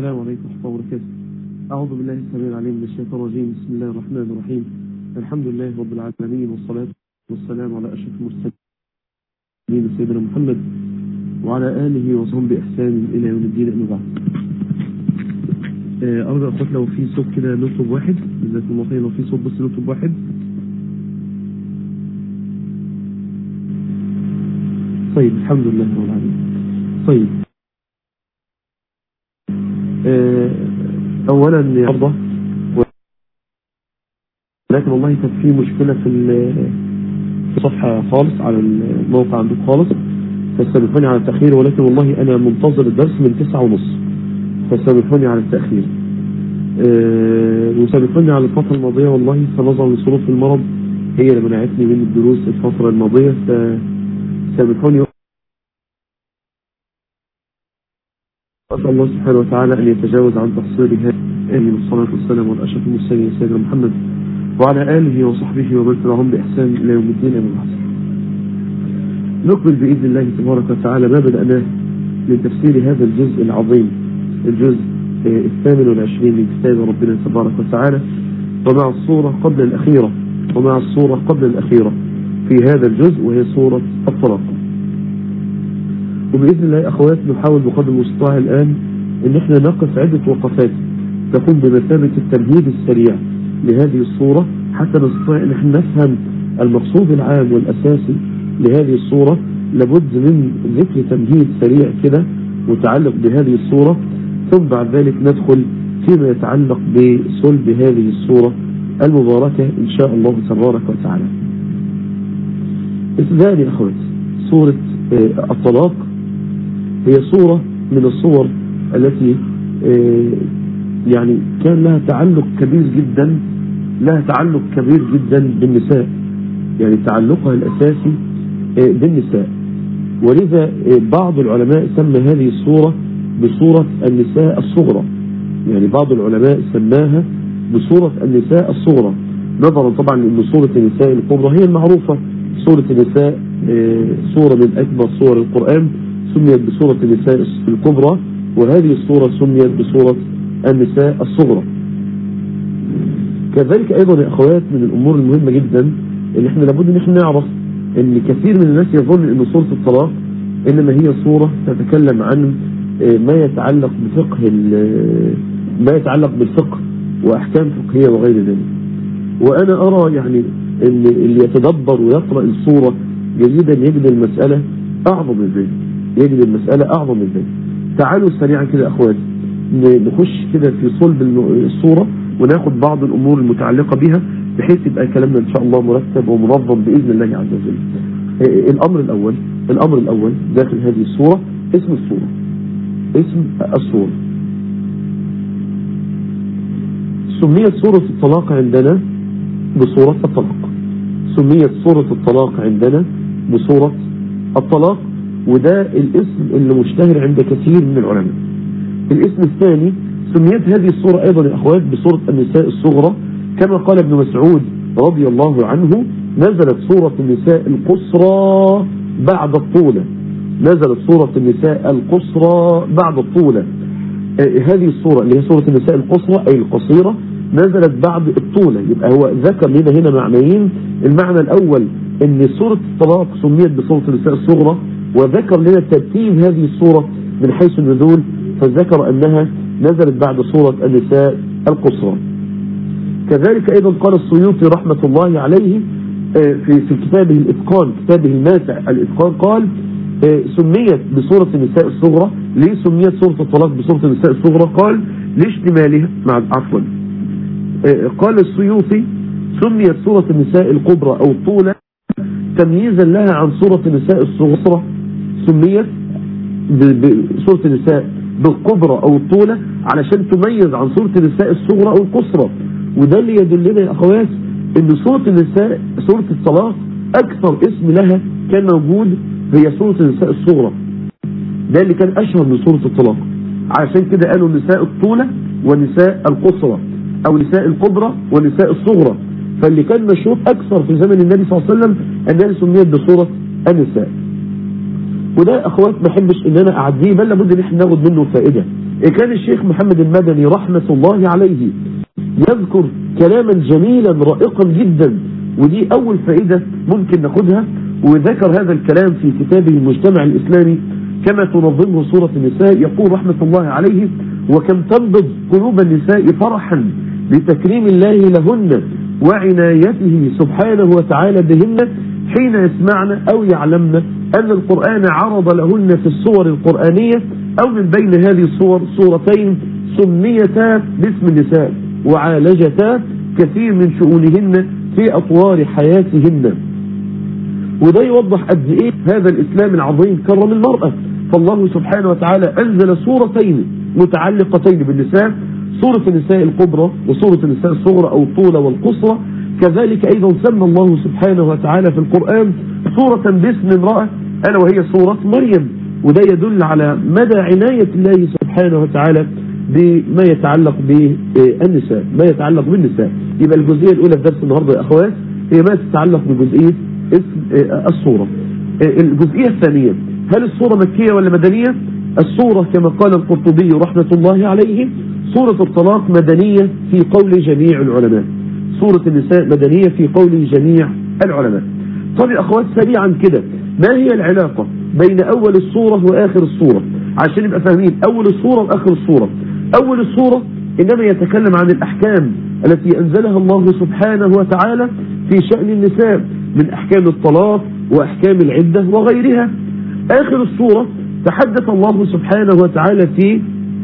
السلام عليكم ورحمة الله وبركاته. أعوذ بالله السميع العليم من الشيطان الرجيم. بسم الله الرحمن الرحيم. الحمد لله رب العالمين، والصلاة والسلام على أشرف المرسلين سيدنا محمد وعلى آله وصحبه بإحسان إلى يوم الدين. أما بعد، أرجو أخوات لو في صوت كده نطلب واحد، جزاكم الله خير. لو في صوت بس نطلب واحد. طيب، الحمد لله رب العالمين. طيب، اولا يا عرضة، ولكن والله كانت في مشكلة في الصفحة خالص على الموقع عندكم خالص، فسامحوني على التأخير، ولكن والله انا منتظر الدرس من 9:30، فسامحوني على التأخير. وسامحوني على الفترة الماضية، والله فنظرا لظروف المرض هي اللي منعتني من الدروس الفترة الماضية، فسامحوني. أسأل الله سبحانه وتعالى أن يتجاوز عن تقصيرها. آمين. والصلاة والسلام على أشرف المرسلين سيدنا محمد وعلى آله وصحبه ومن تبعهم بإحسان إلى يوم الدين. أما بعد، نكمل بإذن الله تبارك وتعالى ما بدأناه من تفسير هذا الجزء العظيم، الجزء 28 من كتاب ربنا تبارك وتعالى، ومع الصورة قبل الأخيرة في هذا الجزء، وهي سورة الطلاق. وبإذن الله أخوات نحاول بقدر المستطاع الآن أن احنا نقف عدة وقفات تكون بمثابة التمهيد السريع لهذه الصورة، حتى نستطيع أن احنا نفهم المقصود العام والأساسي لهذه الصورة. لابد من ذكر تمهيد سريع كده متعلق بهذه الصورة، ثم بعد ذلك ندخل فيما يتعلق بصلب هذه الصورة المباركة إن شاء الله تبارك وتعالى. ابتداء أخوات، سورة الطلاق هي صورة من الصور التي يعني كان لها تعلق كبير جدا بالنساء، يعني تعلقها الأساسي بالنساء، ولذا بعض العلماء سمى هذه الصورة بصورة النساء الصغرى، يعني بعض العلماء سماها بصورة النساء الصغرى، نظرا طبعا لأن صورة النساء الكبرى هي المعروفة. صورة النساء صورة من أكبر صور القرآن، سميت بصورة النساء الكبرى، وهذه الصورة سميت بصورة النساء الصغرى. كذلك أيضا يا أخوات من الأمور المهمة جدا اللي احنا لابد ان احنا نعرف ان كثير من الناس يظن ان سورة الطلاق انما هي صورة تتكلم عن ما يتعلق بالفقه وأحكام فقهية وغير ذلك. وأنا أرى يعني ان اللي يتدبر ويقرأ الصورة جيدا يجد المسألة أعظم من ذلك، تعالوا سريعا كده أخواتي نخش كده في صلب الصورة وناخد بعض الأمور المتعلقة بها، بحيث يبقى كلامنا إن شاء الله مرتب ومنظم بإذن الله عز وجل. الأمر الأول داخل هذه الصورة اسم الصورة. سميت سورة الطلاق عندنا بسورة الطلاق، وده الاسم اللي مشتهر عند كثير من العلماء. الاسم الثاني سميت هذه الصورة أيضا يا أخوات بصورة النساء الصغرى، كما قال ابن مسعود رضي الله عنه: نزلت سورة النساء القصرى بعد الطولة. هذه الصورة اللي هي سورة النساء القصرى أي القصيرة نزلت بعد الطولة. يبقى هو ذكر لنا هنا معنيين: المعنى الأول ان سورة الطلاق سميت بسورة النساء الصغرى، وذكر لنا ترتيب هذه الصورة من حيث النزول، فذكر أنها نزلت بعد سورة النساء القصرى. كذلك أيضا قال السيوطي رحمة الله عليه في كتابه الإتقان، كتابه الماتع الإتقان، قال سميت بسورة النساء الصغرى. ليه سميت سورة الطلاق بسورة النساء الصغرى؟ قال لاشتمالها قال السيوطي سميت سورة النساء الكبرى أو الطولة تمييزا لها عن سورة النساء الصغرى، سميت بسورة النساء بالكبرى أو الطولة علشان تميز عن سورة النساء الصغرى أو القصرى. وده اللي يدلنا يا أخوات ان سورة الطلاق أكثر اسم لها كان موجود هي سورة النساء الصغرى، ده اللي كان أشهر من سورة الطلاق، عشان كده قالوا نساء الطولة ونساء القصرى، أو نساء الكبرى ونساء الصغرى. فاللي كان مشهور أكثر في زمن النبي صلى الله عليه وسلم أنها سميت بسورة النساء. وده أخوات ما أحبش إن أنا أعديه، بل لابد إن احنا ناخد منه فائدة. كان الشيخ محمد المدني رحمة الله عليه يذكر كلاما جميلا رائقا جدا، ودي أول فائدة ممكن ناخدها. وذكر هذا الكلام في كتابه المجتمع الإسلامي كما تنظمه سورة النساء. يقول رحمة الله عليه: وكم تنبض قلوب النساء فرحا بتكريم الله لهن وعنايته سبحانه وتعالى بهن حين يسمعن أو يعلمن أن القرآن عرض لهن في الصور القرآنية أو من بين هذه الصور صورتين سميتا باسم النساء وعالجتا كثير من شؤونهن في أطوار حياتهن. وده يوضح قد ايه هذا الإسلام العظيم كرم المرأة. فالله سبحانه وتعالى أنزل صورتين متعلقتين بالنساء، سورة النساء الكبرى وسورة النساء الصغرى أو الطولة والقصرى. كذلك أيضا سمى الله سبحانه وتعالى في القرآن سورة باسم امرأة ألا وهي سورة مريم. وده يدل على مدى عناية الله سبحانه وتعالى بما يتعلق بالنساء، ما يتعلق بالنساء. يبقى الجزئية الأولى في درس النهاردة يا أخوات هي ما تتعلق بجزئية اسم الصورة. الجزئية الثانية: هل الصورة مكية ولا مدنية؟ الصورة كما قال القرطبي رحمة الله عليه سورة الطلاق مدنية في قول جميع العلماء، سورة النساء مدنية في قول جميع العلماء. طب يا أخوات سريعا كده، ما هي العلاقة بين أول الصورة وآخر الصورة عشان نبقى فاهمين أول الصورة وآخر الصورة؟ أول الصورة إنما يتكلم عن الأحكام التي أنزلها الله سبحانه وتعالى في شأن النساء من أحكام الطلاق وأحكام العدة وغيرها. آخر الصورة تحدث الله سبحانه وتعالى فيه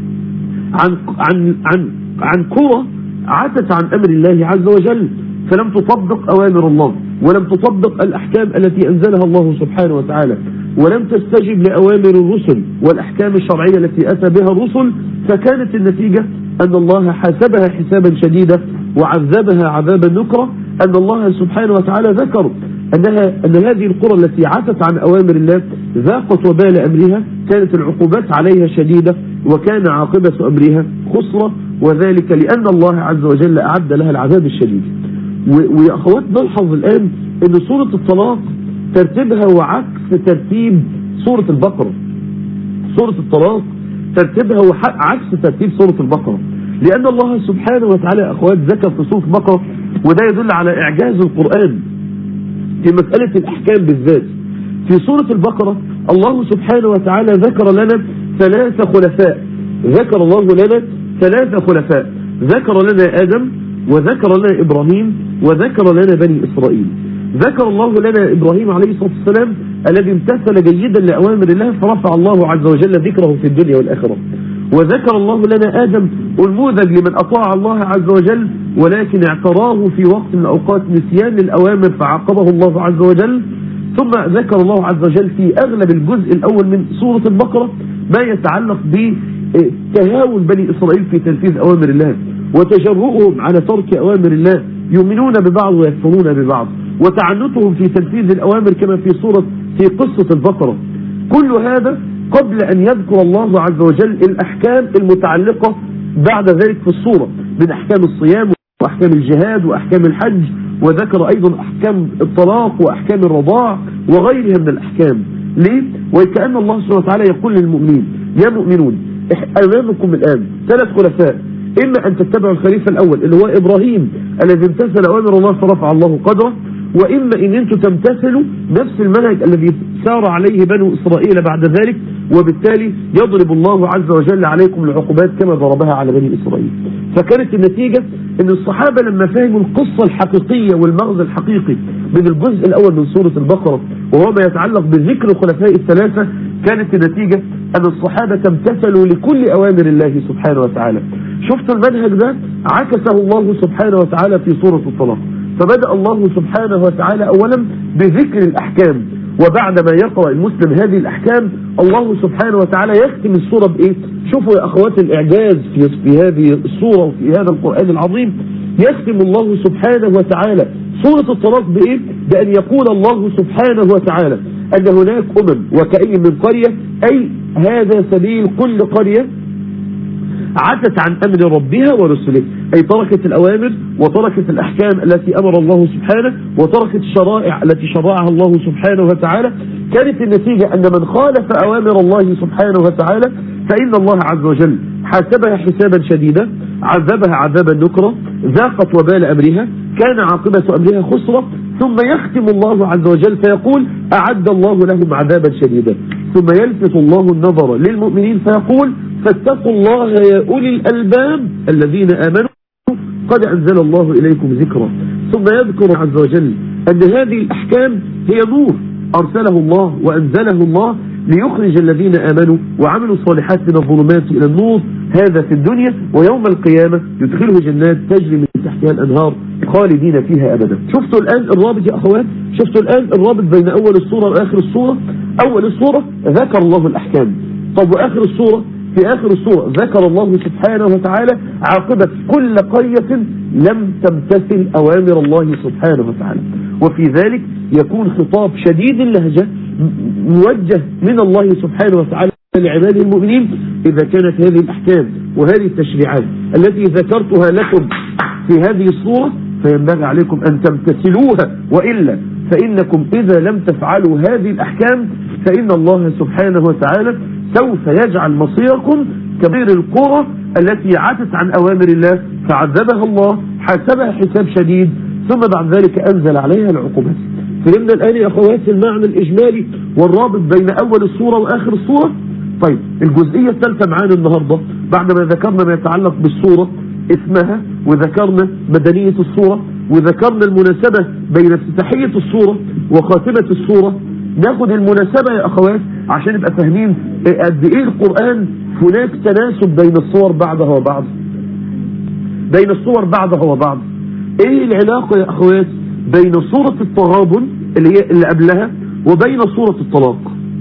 عن قرى عتت عن أمر الله عز وجل فلم تطبق أوامر الله ولم تطبق الأحكام التي أنزلها الله سبحانه وتعالى ولم تستجب لأوامر الرسل والأحكام الشرعية التي أتى بها الرسل، فكانت النتيجة أن الله حاسبها حسابا شديدا وعذبها عذابا نكرا. أن الله سبحانه وتعالى ذكر أن هذه القرى التي عتت عن أوامر الله ذاقت وبال أمرها، كانت العقوبات عليها شديدة وكان عاقبة أمرها خسرة، وذلك لأن الله عز وجل أعد لها العذاب الشديد. ويا أخوات نلحظ الآن أن سورة الطلاق ترتيبها وعكس ترتيب سورة البقرة. سورة الطلاق ترتيبها عكس ترتيب سورة البقرة، لأن الله سبحانه وتعالى أخوات ذكر في سورة البقرة، وده يدل على إعجاز القرآن في مسألة الأحكام بالذات. في سورة البقرة الله سبحانه وتعالى ذكر لنا 3 خلفاء، ذكر الله لنا 3 خلفاء، ذكر لنا آدم وذكر لنا إبراهيم وذكر لنا بني إسرائيل. ذكر الله لنا إبراهيم عليه الصلاة والسلام الذي امتثل جيدا لأوامر الله فرفع الله عز وجل ذكره في الدنيا والآخرة. وذكر الله لنا آدم النموذج لمن أطاع الله عز وجل ولكن اعتراه في وقت من الأوقات نسيان للأوامر فعاقبه الله عز وجل. ثم ذكر الله عز وجل في أغلب الجزء الأول من سورة البقرة ما يتعلق بتهاون بني إسرائيل في تنفيذ أوامر الله وتجرؤهم على ترك أوامر الله، يؤمنون ببعض ويكفرون ببعض، وتعنتهم في تنفيذ الأوامر كما في قصة البقرة. كل هذا قبل أن يذكر الله عز وجل الأحكام المتعلقة بعد ذلك في الصورة من أحكام الصيام وأحكام الجهاد وأحكام الحج، وذكر أيضا أحكام الطلاق وأحكام الرضاع وغيرها من الأحكام. ليه؟ وكأن الله سبحانه وتعالى يقول للمؤمنين: يا مؤمنون أمامكم الآن 3 خلفاء، إما أن تتبعوا الخليفة الأول اللي هو إبراهيم الذي امتثل أوامر الله فرفع الله قدره، وإما إن أنتم تمتثلوا نفس المنهج الذي سار عليه بنو إسرائيل بعد ذلك، وبالتالي يضرب الله عز وجل عليكم العقوبات كما ضربها على بني إسرائيل. فكانت النتيجة أن الصحابة لما فهموا القصة الحقيقية والمغزى الحقيقي من الجزء الأول من سورة البقرة وهو ما يتعلق بذكر الخلفاء ال3، كانت النتيجة أن الصحابة امتثلوا لكل أوامر الله سبحانه وتعالى. شفت المنهج ده عكسه الله سبحانه وتعالى في سورة الطلاق. فبدأ الله سبحانه وتعالى أولا بذكر الأحكام، وبعدما يقرأ المسلم هذه الأحكام الله سبحانه وتعالى يختم السورة بإيه؟ شوفوا يا أخوات الإعجاز في هذه السورة وفي هذا القرآن العظيم. يختم الله سبحانه وتعالى سورة الطلاق بإيه؟ بأن يقول الله سبحانه وتعالى أن هناك وكأي من قرية، أي هذا سبيل كل قرية عتت عن أمر ربها ورسله، أي تركت الأوامر وتركت الأحكام التي أمر الله سبحانه وتركت الشرائع التي شرعها الله سبحانه وتعالى. كانت النتيجة أن من خالف أوامر الله سبحانه وتعالى فإن الله عز وجل حاسبها حسابا شديدا، عذبها عذابا نكرا، ذاقت وبال أمرها، كان عاقبة أمرها خسرة. ثم يختم الله عز وجل فيقول أعد الله لهم عذابا شديدا. ثم يلفت الله النظر للمؤمنين فيقول فاتقوا الله يا أولي الألباب الذين آمنوا قد أنزل الله إليكم ذكرا. ثم يذكر عز وجل أن هذه الأحكام هي نور أرسله الله وأنزله الله ليخرج الذين آمنوا وعملوا الصالحات من الظلمات إلى النور، هذا في الدنيا، ويوم القيامة يدخله جنات تجري من تحتها الأنهار خالدين فيها أبدا. شفتوا الآن الرابط يا أخوات؟ شفتوا الآن الرابط بين أول السورة وآخر السورة؟ أول السورة ذكر الله الأحكام، طب وآخر السورة؟ في آخر السورة ذكر الله سبحانه وتعالى عاقبة كل قرية لم تمتثل أوامر الله سبحانه وتعالى، وفي ذلك يكون خطاب شديد اللهجة موجه من الله سبحانه وتعالى لعباده المؤمنين. إذا كانت هذه الأحكام وهذه التشريعات التي ذكرتها لكم في هذه الصورة فينبغي عليكم أن تمتثلوها، وإلا فإنكم إذا لم تفعلوا هذه الأحكام فإن الله سبحانه وتعالى سوف يجعل مصيركم كبير القرى التي عتت عن أوامر الله فعذبها الله، حاسبها حساب شديد، ثم بعد ذلك أنزل عليها العقوبات. فهمنا الآن يا أخواتي المعنى الإجمالي والرابط بين أول السورة وآخر السورة؟ طيب الجزئية الثالثة معانا النهاردة بعد ما ذكرنا ما يتعلق بالسورة اسمها، وذكرنا مدنية السورة، وذكرنا المناسبة بين افتتاحية السورة وخاتمة السورة، ناخد المناسبة يا أخوات عشان نبقى فاهمين قد إيه القرآن هناك تناسب بين الصور بعضها وبعض، بين الصور بعضها وبعض. إيه العلاقة يا أخوات بين سورة التغابن اللي قبلها وبين سورة الطلاق؟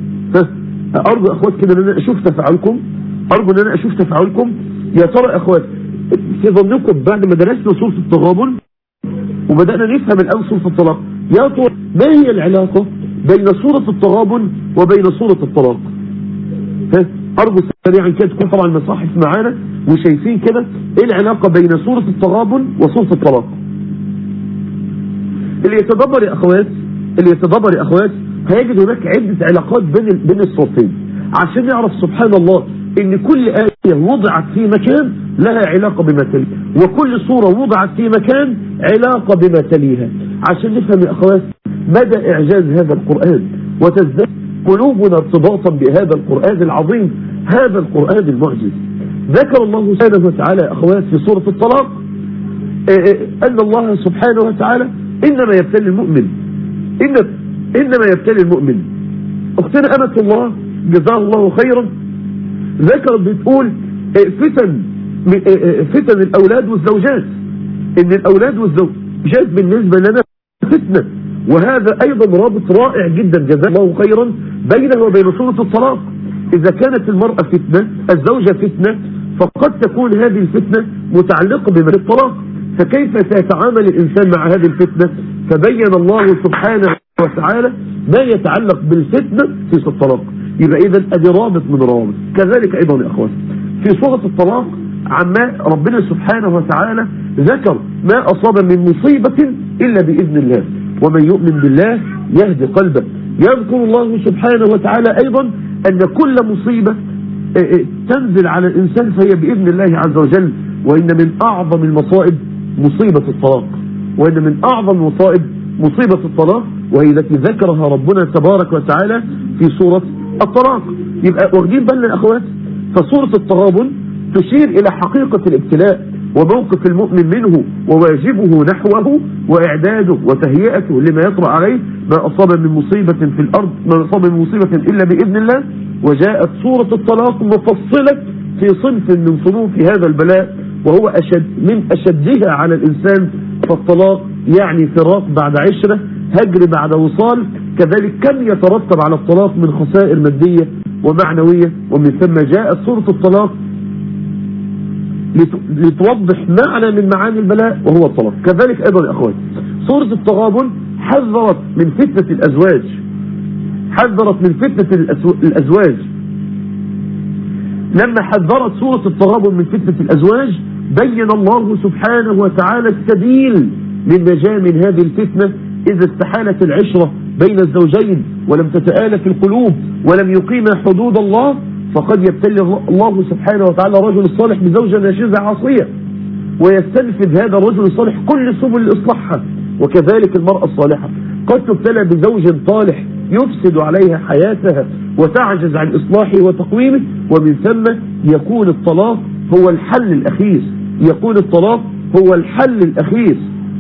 أرجو أخوات كده أن أنا أشوف تفاعلكم، أرجو أن أنا أشوف تفاعلكم. يا ترى يا أخوات في ظنكم بعد ما درسنا سورة التغابن وبدأنا نفهم الآن سورة الطلاق، يا ترى ما هي العلاقة بين سورة التغابن وبين سورة الطلاق؟ أرجو سريعا كده تكون طبعا المصاحف معانا وشايفين كده إيه العلاقة بين سورة التغابن وسورة الطلاق. اللي يتدبر يا أخوات هيجد هناك عدة علاقات بين الصورتين عشان يعرف سبحان الله ان كل آية وضعت في مكان لها علاقة بما تليها، وكل سورة وضعت في مكان علاقة بما تليها، عشان نفهم يا أخوات مدى إعجاز هذا القرآن وتزداد قلوبنا ارتباطا بهذا القرآن العظيم، هذا القرآن المعجز. ذكر الله سبحانه وتعالى يا أخوات في سورة الطلاق أن الله سبحانه وتعالى إنما يبتلي المؤمن، إنما يبتلي المؤمن. أختنا أمة الله جزاها الله خيرا ذكرت بتقول فتن الأولاد والزوجات، إن الأولاد والزوجات بالنسبة لنا فتنة، وهذا أيضا رابط رائع جدا جزاه الله خيرا بينه وبين سورة الطلاق. إذا كانت المرأة فتنة الزوجة فتنة فقد تكون هذه الفتنة متعلقة بمعنى الطلاق، فكيف سيتعامل الإنسان مع هذه الفتنة؟ فبين الله سبحانه وتعالى ما يتعلق بالفتنة في سورة الطلاق. يبقى إذا أدي رابط من روابط. كذلك أيضا يا أخوان في سورة الطلاق عما ربنا سبحانه وتعالى ذكر ما أصاب من مصيبة إلا بإذن الله، ومن يؤمن بالله يهدي قلبه. يذكر الله سبحانه وتعالى أيضا أن كل مصيبة تنزل على الإنسان فهي بإذن الله عز وجل، وإن من أعظم المصائب مصيبة الطلاق، وإن من أعظم المصائب مصيبة الطلاق، وهي التي ذكرها ربنا تبارك وتعالى في سورة الطلاق. يبقى واخدين بالنا يا أخوات؟ فسورة التغابن تشير إلى حقيقة الابتلاء وموقف المؤمن منه وواجبه نحوه وإعداده وتهيئته لما يطرأ عليه، ما أصاب من مصيبة في الأرض ما أصاب من مصيبة إلا بإذن الله. وجاءت سورة الطلاق مفصلة في صنف من صنوف هذا البلاء وهو من أشدها على الإنسان، فالطلاق يعني فراق بعد عشرة، هجر بعد وصال. كذلك كم يترتب على الطلاق من خسائر مادية ومعنوية، ومن ثم جاءت سورة الطلاق لتوضح معنى من معاني البلاء وهو الطلاق. كذلك أيضا يا أخوان سورة التغابن حذرت من فتنة الأزواج، حذرت من فتنة الأزواج. لما حذرت سورة التغابن من فتنة الأزواج بين الله سبحانه وتعالى السبيل للنجاة من هذه الفتنة إذا استحالت العشرة بين الزوجين ولم تتآلف القلوب ولم يقيم حدود الله، فقد يبتلي الله سبحانه وتعالى الرجل الصالح بزوجة ناشزة عاصية، ويستنفذ هذا الرجل الصالح كل سبل إصلاحها. وكذلك المرأة الصالحة قد تبتلى بزوج طالح يفسد عليها حياتها وتعجز عن إصلاحه وتقويمه، ومن ثم يكون الطلاق هو الحل الأخير، يكون الطلاق هو الحل الأخير.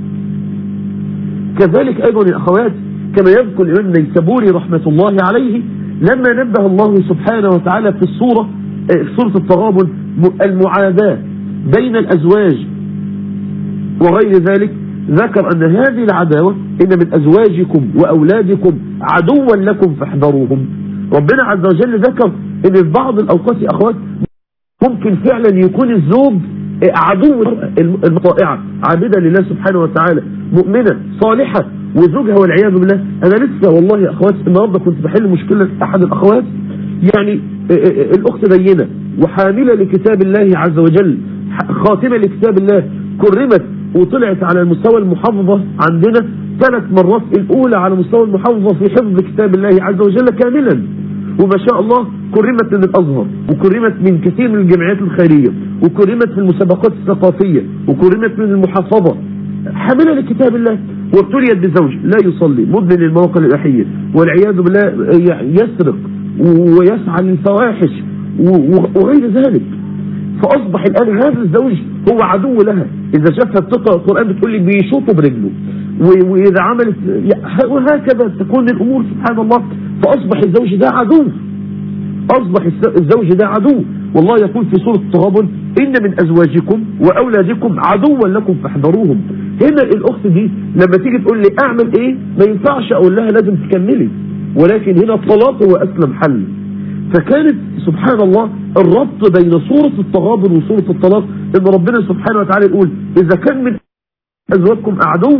كذلك أيضا يا أخوات كما يذكر الإمام النيسابوري رحمة الله عليه لما نبه الله سبحانه وتعالى في سورة التغابن المعاداة بين الأزواج وغير ذلك، ذكر أن هذه العداوة إن من أزواجكم وأولادكم عدوا لكم فاحذروهم. ربنا عز وجل ذكر إن في بعض الأوقات يا أخوات ممكن فعلا يكون الزوج عدو المطائعة عابدة لله سبحانه وتعالى مؤمنة صالحة وزوجها والعياذ بالله. أنا لسه والله يا أخوات النهاردة كنت بحل مشكلة أحد الأخوات، يعني الأخت دينة وحاملة لكتاب الله عز وجل، خاتمة لكتاب الله، كرمت وطلعت على المستوى المحافظة عندنا 3 مرات، الأولى على مستوى المحافظة في حفظ كتاب الله عز وجل كاملا، وما شاء الله كرمت من الأزهر وكرمت من كثير من الجمعيات الخيرية وكرمت في المسابقات الثقافية وكرمت من المحافظة، حاملة لكتاب الله، وابتليت بزوج لا يصلي مدمن للمواقع الإباحية والعياذ بالله، يسرق ويسعى للفواحش وغير ذلك. فأصبح الآن هذا الزوج هو عدو لها، إذا شافها بتقرأ القرآن بتقول لي بيشوطه برجله، وإذا عملت وهكذا تكون الأمور سبحان الله. فأصبح الزوج ده عدو، أصبح الزوج ده عدو. والله يقول في سورة التغابن إن من أزواجكم وأولادكم عدوا لكم فاحذروهم. هنا الأخت دي لما تيجي تقول لي أعمل إيه ما ينفعش أقول لها لازم تكملي، ولكن هنا الطلاق هو أسلم حل. فكانت سبحان الله الربط بين سورة التغابن وسورة الطلاق إن ربنا سبحانه وتعالى يقول إذا كان من أزواجكم عدو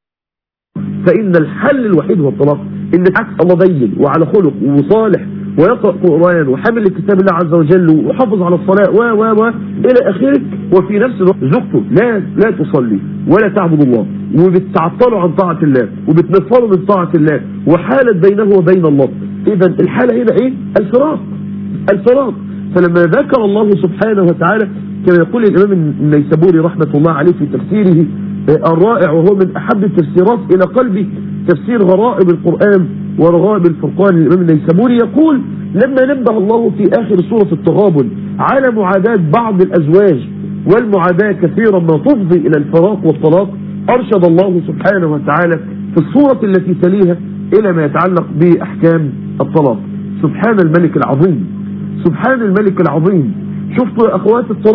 فإن الحل الوحيد هو الطلاق. إن عكس الله دين وعلى خلق وصالح ويقرأ قرآن وحامل لكتاب الله عز وجل وحافظ على الصلاة و إلى آخره، وفي نفس الوقت زوجته لا تصلي ولا تعبد الله وبتعطله عن طاعة الله وبتنفره من طاعة الله وحالت بينه وبين الله، إذا الحالة هنا إيه؟ الفراق. فلما ذكر الله سبحانه وتعالى كما يقول الإمام النيسابوري رحمة الله عليه في تفسيره الرائع وهو من أحب التفسيرات إلى قلبي، تفسير غرائب القرآن ورغائب الفرقان للإمام النيسابوري، يقول لما نبه الله في آخر سورة التغابن على معاداة بعض الأزواج والمعاداة كثيرا ما تفضي إلى الفراق والطلاق، أرشد الله سبحانه وتعالى في السورة التي تليها إلى ما يتعلق بأحكام الطلاق. سبحان الملك العظيم، سبحان الملك العظيم. شفتوا يا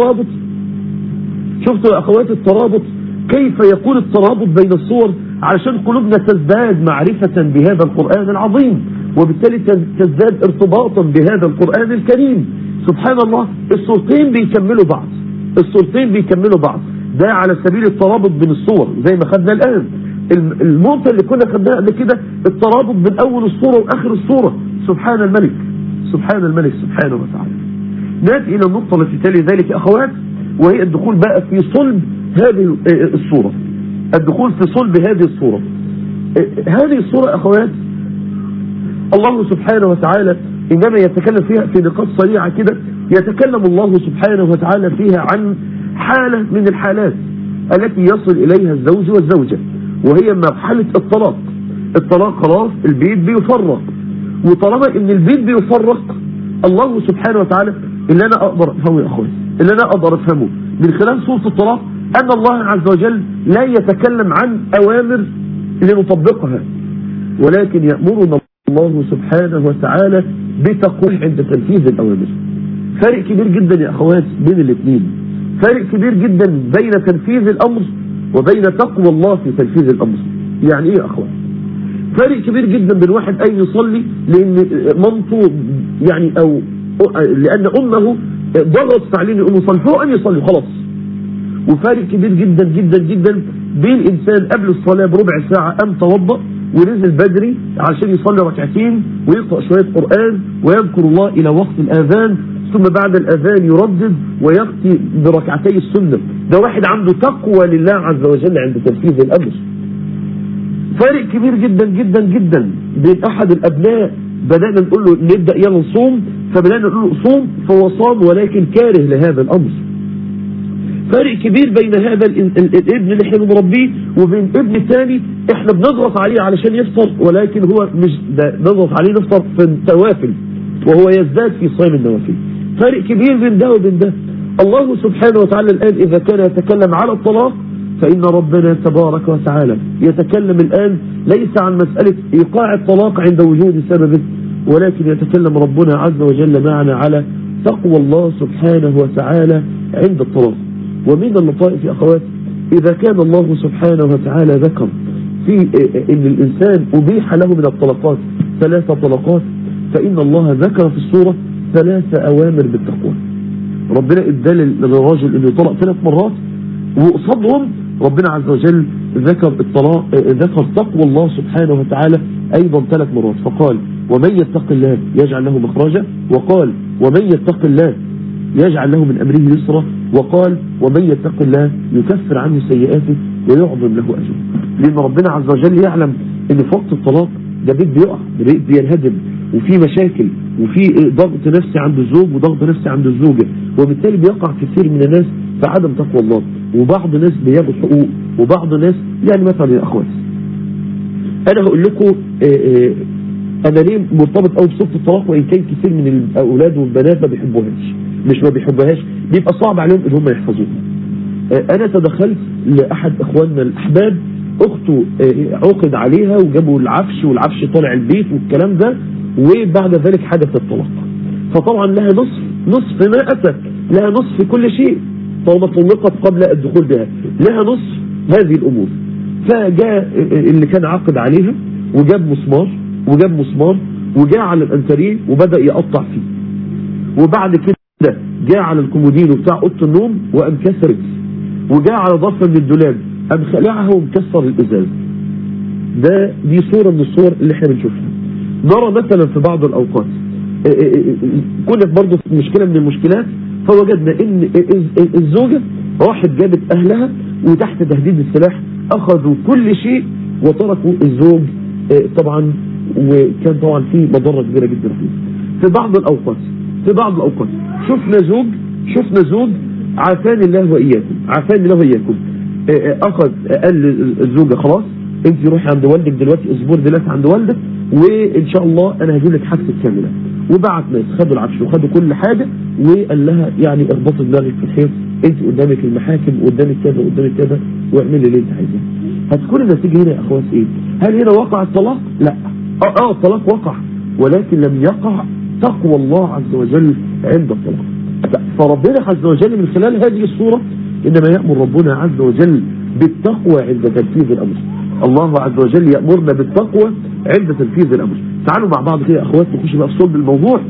أخوات الترابط كيف يكون الترابط بين الصور علشان قلوبنا تزداد معرفة بهذا القرآن العظيم، وبالتالي تزداد ارتباطا بهذا القرآن الكريم. سبحان الله الصورتين بيكملوا بعض، ده على سبيل الترابط بين الصور زي ما خدنا الآن. النقطة اللي كنا خدناها قبل كده الترابط بين أول الصورة وآخر الصورة. سبحان الملك سبحانه وتعالى. نأتي إلى النقطة التي تلي ذلك يا أخوات، وهي الدخول بقى في صلب هذه الصورة، الدخول في صلب هذه الصورة. هذه الصورة أخوات الله سبحانه وتعالى إنما يتكلم فيها في نقاط سريعة كده، يتكلم الله سبحانه وتعالى فيها عن حالة من الحالات التي يصل إليها الزوج والزوجة، وهي مرحلة الطلاق. خلاص البيت بيفرق، وطالما ان البيت بيفرق الله سبحانه وتعالى اللي انا اقدر افهمه يا اخواني، اللي انا اقدر افهمه من خلال سورة الطلاق ان الله عز وجل لا يتكلم عن اوامر لنطبقها، ولكن يأمرنا الله سبحانه وتعالى بتقوى عند تنفيذ الاوامر. فرق كبير جدا يا اخوات بين الاثنين، فرق كبير جدا بين تنفيذ الامر وبين تقوى الله في تنفيذ الامر. يعني ايه يا اخوات؟ فرق كبير جدا بين واحد أي يصلي لأن مامته يعني أو لأن أمه ضغط عليه يقول يصلي فهو أن يصلي خلاص، وفارق كبير جدا جدا جدا بين إنسان قبل الصلاة بربع ساعة قام توضأ ونزل بدري عشان يصلي ركعتين ويقرأ شوية قرآن ويذكر الله إلى وقت الآذان، ثم بعد الآذان يردد ويختي بركعتي السنة. ده واحد عنده تقوى لله عز وجل عند تنفيذ الأمر. فارق كبير جدا جدا جدا بين احد الابناء بدأنا نقول له نبدأ يلا نصوم فبدأنا نقول صوم، فهو صام ولكن كاره لهذا الأمر. فرق كبير بين هذا الابن اللي احنا بنربيه وبين ابن ثاني احنا بنضغط عليه علشان يفطر، ولكن هو مش نضغط عليه نفطر في النوافل وهو يزداد في صيام النوافل. فرق كبير بين ده وبين ده. الله سبحانه وتعالى الآن إذا كان يتكلم على الطلاق فإن ربنا تبارك وتعالى يتكلم الآن ليس عن مسألة إيقاع الطلاق عند وجود سببه، ولكن يتكلم ربنا عز وجل معنا على تقوى الله سبحانه وتعالى عند الطلاق. ومن اللطائف يا أخوات إذا كان الله سبحانه وتعالى ذكر في إن الإنسان أبيح له من الطلقات 3 طلقات، فإن الله ذكر في السورة 3 أوامر بالتقوى. ربنا ادى للراجل انه يطلق 3 مرات، وقصادهم ربنا عز وجل ذكر الطلاق، ذكر تقوى الله سبحانه وتعالى ايضا 3 مرات، فقال ومن يتق الله يجعل له مخرجا، وقال ومن يتق الله يجعل له من امره يسرا، وقال ومن يتق الله يكفر عنه سيئاته ويعظم له اجره. لان ربنا عز وجل يعلم ان في وقت الطلاق ده بيت بيقع، ده بيت بينهدم، وفي مشاكل وفي ضغط نفسي عند الزوج وضغط نفسي عند الزوجة، وبالتالي بيقع كثير من الناس في عدم تقوى الله، وبعض الناس بياخد حقوق، وبعض الناس يعني مثلا يا اخوات انا هقول لكم انا ليه مرتبط قوي بصفة الطلاق، وان كان كثير من الاولاد والبنات ما بيحبوهاش، مش ما بيحبوهاش، بيبقى صعب عليهم ان هم يحفظوها. انا تدخلت لاحد اخواننا الاحباب، اخته عقد عليها وجابوا العفش والعفش طالع البيت والكلام ده، وبعد ذلك حدث الطلاق. فطبعا لها نصف ما اتى، لها نصف كل شيء طالما طلقت قبل الدخول بها، لها نصف هذه الامور. فجاء اللي كان عقد عليها وجاب مسمار وجاء على الانتريه وبدأ يقطع فيه، وبعد كده جاء على الكومودين بتاع اوضه النوم وقام كسر، وجاء على ضفه من الدولاب قام خلعها ومكسر الازاز. دي صورة من الصور اللي احنا بنشوفها. نرى مثلا في بعض الاوقات كنا برضه في مشكلة من المشكلات، فوجدنا ان الزوجة راحت جابت اهلها وتحت تهديد السلاح اخذوا كل شيء وتركوا الزوج طبعا، وكان طبعا في مضرة كبيرة جدا فيه. في بعض الاوقات شفنا زوج عافاني الله واياكم اخذ قال للزوجة خلاص انت روحي عند والدك دلوقتي، اسبوع دلوقتي عند والدك، وان شاء الله انا هجيب لك حاجتك كامله. وبعت ناس خدوا العفش وخدوا كل حاجه، وقال لها يعني اربطي دماغك في الحيط، انت قدامك المحاكم وقدامك كذا وقدامك كذا، واعملي اللي انت عايزاه. هتكون النتيجه هنا يا اخوات ايه؟ هل هنا وقع الطلاق؟ لا. الطلاق وقع، ولكن لم يقع تقوى الله عز وجل عند الطلاق. فربنا عز وجل من خلال هذه الصوره انما يأمر ربنا عز وجل بالتقوى عند تنفيذ الامر. الله عز وجل يأمرنا بالتقوى عند تنفيذ الامر. تعالوا مع بعض كده يا اخوات نخش بقى في صلب الموضوع.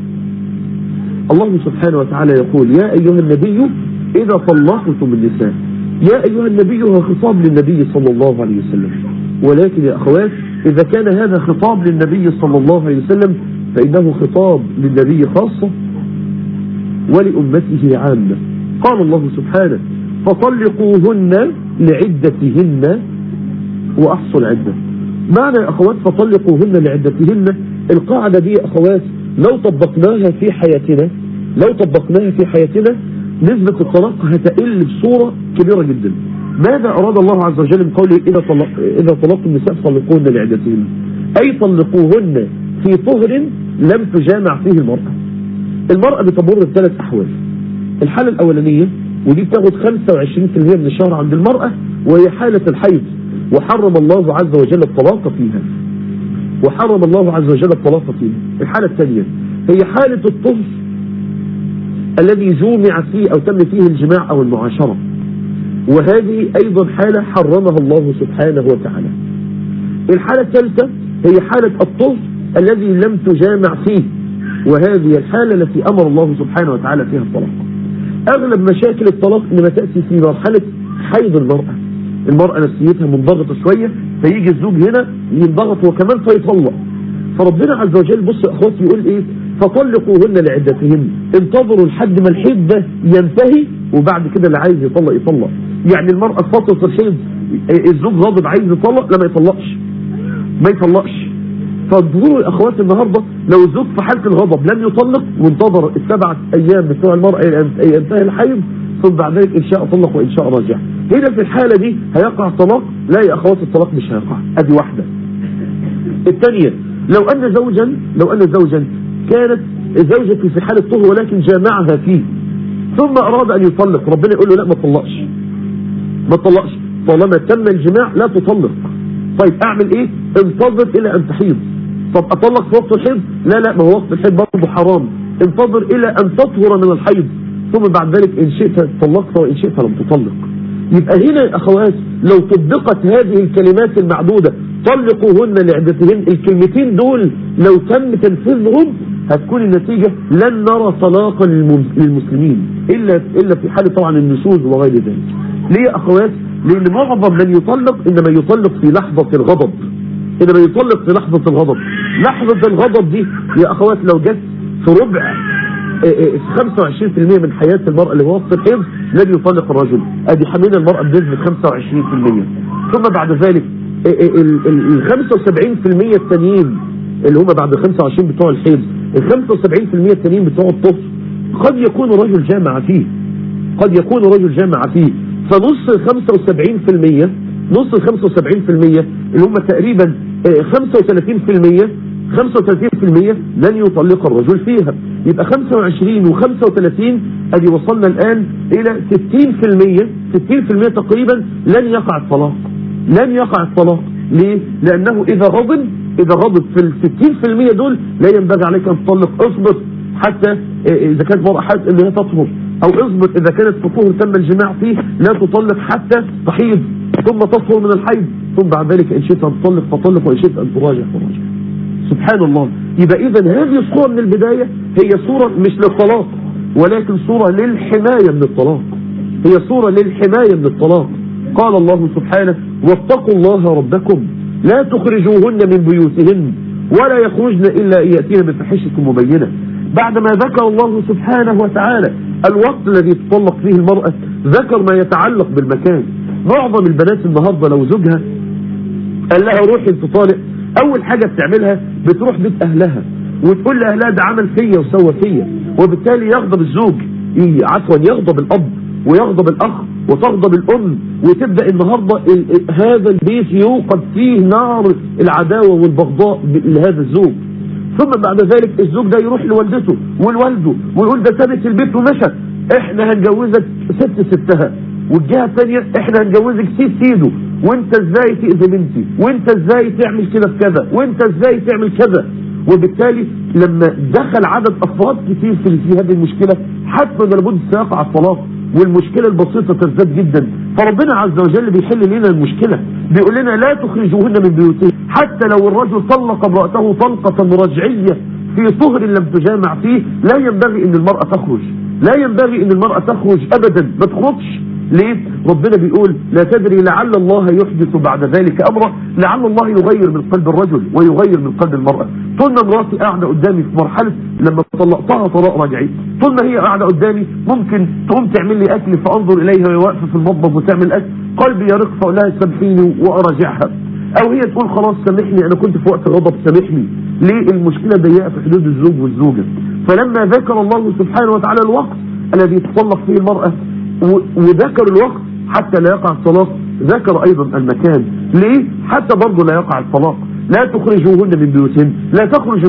الله سبحانه وتعالى يقول يا ايها النبي اذا طلقتم النساء. يا ايها النبي هو خطاب للنبي صلى الله عليه وسلم، ولكن يا اخوات اذا كان هذا خطاب للنبي صلى الله عليه وسلم فانه خطاب للنبي خاصة ولأمته عامة. قال الله سبحانه فطلقوهن لعدتهن وأحصوا العدة. معنى يا أخوات فطلقوهن لعدتهن، القاعدة دي يا أخوات لو طبقناها في حياتنا نسبة الطلاق هتقل بصورة كبيرة جدا. ماذا أراد الله عز وجل من قوله إذا طلقتم النساء فطلقوهن لعدتهن؟ أي طلقوهن في طهر لم تجامع فيه المرأة بتمر ب3 أحوال. الحالة الأولانية ودي بتاخد 25% من الشهر عند المرأة، وهي حالة الحيض، وحرم الله عز وجل الطلاق فيها. الحالة الثانية هي حالة الطهر الذي جومع فيه أو تم فيه الجماع أو المعاشرة، وهذه أيضا حالة حرمها الله سبحانه وتعالى. الحالة الثالثة هي حالة الطهر الذي لم تجامع فيه، وهذه الحالة التي أمر الله سبحانه وتعالى فيها الطلاق. أغلب مشاكل الطلاق لما تأتي في مرحلة حيض المرأة نفسيتها منضغطة شوية، فيجي الزوج هنا ينضغط وكمان فيطلق. فربنا عز وجل بص يا أخواتي يقول إيه فطلقوهن لعدتهن، انتظروا لحد ما الحيض ده ينتهي، وبعد كده اللي عايز يطلق. يعني المرأة في فترة الحيض الزوج غاضب عايز يطلق، لا ما يطلقش. فانظروا يا اخواتي النهارده لو الزوج في حاله الغضب لم يطلق وانتظر ال7 ايام بتوع المرأة الى ينتهي الحيض ثم بعد ذلك ان شاء طلق وان شاء راجع، هنا في الحالة دي هيقع الطلاق؟ لا يا اخواتي الطلاق مش هيقع. ادي واحدة. الثانية، لو ان زوجا كانت زوجته في حالة طهر ولكن جامعها فيه ثم اراد ان يطلق، ربنا يقول له لا ما تطلقش طالما تم الجماع لا تطلق. طيب اعمل ايه؟ انتظر الى ان تحيض. طب اطلق في وقت الحيض؟ لا ما هو وقت الحيض برضه حرام، انتظر الى ان تطهر من الحيض ثم بعد ذلك ان شئت طلقت وان شئت لم تطلق. يبقى هنا يا اخوات لو طبقت هذه الكلمات المعدودة طلقوهن لعدتهن، الكلمتين دول لو تم تنفيذهم هتكون النتيجة لن نرى طلاقا للمسلمين الا في حالة طبعا النشوز وغير ذلك. ليه يا اخوات؟ لان معظم من يطلق انما يطلق في لحظة الغضب، لحظة الغضب دي يا اخوات لو جت في ربع 25% من حياة المرأة اللي هو وقت الحيض لن يطلق الرجل. ادي حملنا المرأة بنسبة 25%. ثم بعد ذلك ال 75% التانيين اللي هم بعد 25 بتوع الحيض، ال 75% التانيين بتوع الطهر قد يكون رجل جامع فيه، فنص ال 75% اللي هم تقريبا 35% لن يطلق الرجل فيها. يبقى 25 و35 ادي وصلنا الان الى 60% تقريبا لن يقع الطلاق. ليه؟ لانه اذا غضب في ال 60% دول لا ينبغي عليك ان تطلق. اصبر حتى اذا كانت مرأة حاسة انها تطهر، او اصبر اذا كانت في طهر تم الجماع فيه لا تطلق حتى تحيض ثم تطهر من الحيض ثم بعد ذلك ان شئت ان تطلق فطلق وان شئت ان تراجع. سبحان الله. يبقى اذا هذه الصورة من البداية هي صورة مش للطلاق ولكن صورة للحماية من الطلاق. قال الله سبحانه واتقوا الله ربكم لا تخرجوهن من بيوتهن ولا يخرجن إلا أن يأتين بفاحشة مبينة. بعدما ذكر الله سبحانه وتعالى الوقت الذي تطلق فيه المرأة ذكر ما يتعلق بالمكان. معظم البنات النهاردة لو زوجها قال لها روحي انت طالق، اول حاجة بتعملها بتروح بيت اهلها وتقول لاهلها ده عمل فيا وسوى فيا، وبالتالي يغضب الزوج، يغضب الاب ويغضب الاخ وتغضب الام، وتبدأ النهاردة هذا البيت يوقد فيه نار العداوة والبغضاء لهذا الزوج. ثم بعد ذلك الزوج ده يروح لوالدته والوالده ويقول ده سابت البيت ومشت، احنا هنجوزك ستها، والجهة الثانية احنا هنجوزك سيده، وانت ازاي تأذي بنتي، وانت ازاي تعمل كده في كذا، وانت ازاي تعمل كذا. وبالتالي لما دخل عدد افراد كتير في هذه المشكلة حتما لابد سيقع الطلاق، والمشكلة البسيطة تزداد جدا. فربنا عز وجل بيحل لنا المشكلة، بيقول لنا لا تخرجوهن من بيوتهن. حتى لو الرجل طلق امرأته طلقة رجعية في طهر لم تجامع فيه لا ينبغي ان المرأة تخرج ابدا، ما تخرجش. ليه؟ ربنا بيقول لا تدري لعل الله يحدث بعد ذلك امرا، لعل الله يغير من قلب الرجل ويغير من قلب المرأة. طول ما مراتي قاعدة قدامي في مرحلة لما طلقتها طلاق رجعي، طول ما هي قاعدة قدامي ممكن تقوم تعمل لي اكل فانظر اليها وهي واقفة في المطبخ وتعمل اكل، قلبي يرق فاقول لها سامحيني واراجعها، او هي تقول خلاص سامحني انا كنت في وقت غضب سامحني. ليه؟ المشكلة ضيقة في حدود الزوج والزوجة. فلما ذكر الله سبحانه وتعالى الوقت الذي تطلق فيه المرأة وذكر الوقت حتى لا يقع الطلاق، ذكر ايضا المكان. ليه؟ حتى برضه لا يقع الطلاق. لا تخرجوهن من بيوتهن، لا تخرج